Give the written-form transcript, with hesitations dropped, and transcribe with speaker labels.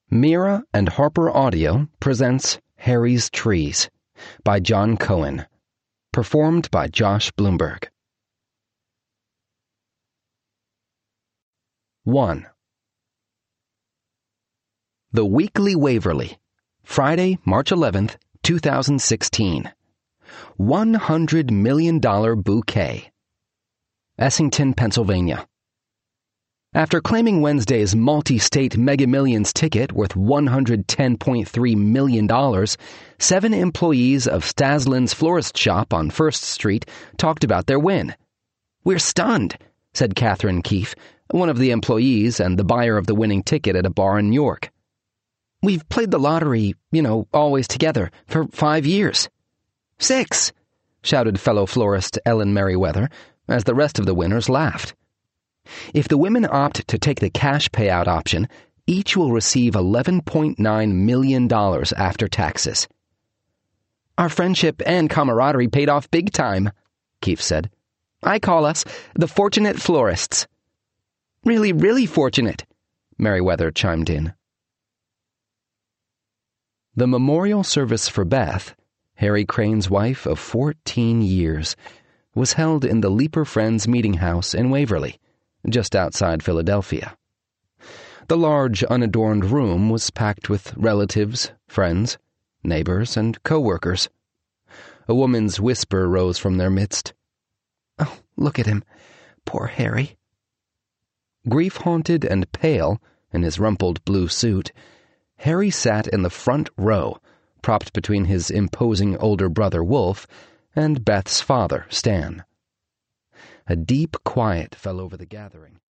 Speaker 1: Mira and Harper Audio presents Harry's Trees by John Cohen. Performed by Josh Bloomberg. 1. The Weekly Waverly, Friday, March 11th, 2016. $100 million bouquet. Essington, Pennsylvania. After claiming Wednesday's multi-state Mega Millions ticket worth $110.3 million, 7 employees of Staslin's florist shop on 1st Street talked about their win. "We're stunned," said Catherine Keefe, one of the employees and the buyer of the winning ticket at a bar in New York. "We've played the lottery, always together, for 5 years. 6, shouted fellow florist Ellen Merriweather, as the rest of the winners laughed. If the women opt to take the cash payout option, each will receive $11.9 million after taxes. "Our friendship and camaraderie paid off big time," Keefe said. "I call us the Fortunate Florists." "Really, really fortunate," Merriweather chimed in. The memorial service for Beth, Harry Crane's wife of 14 years, was held in the Leaper Friends Meeting House in Waverly, just outside Philadelphia. The large, unadorned room was packed with relatives, friends, neighbors, and co-workers. A woman's whisper rose from their midst. "Oh, look at him. Poor Harry." Grief-haunted and pale, in his rumpled blue suit, Harry sat in the front row, propped between his imposing older brother Wolf and Beth's father, Stan. A deep quiet fell over the gathering.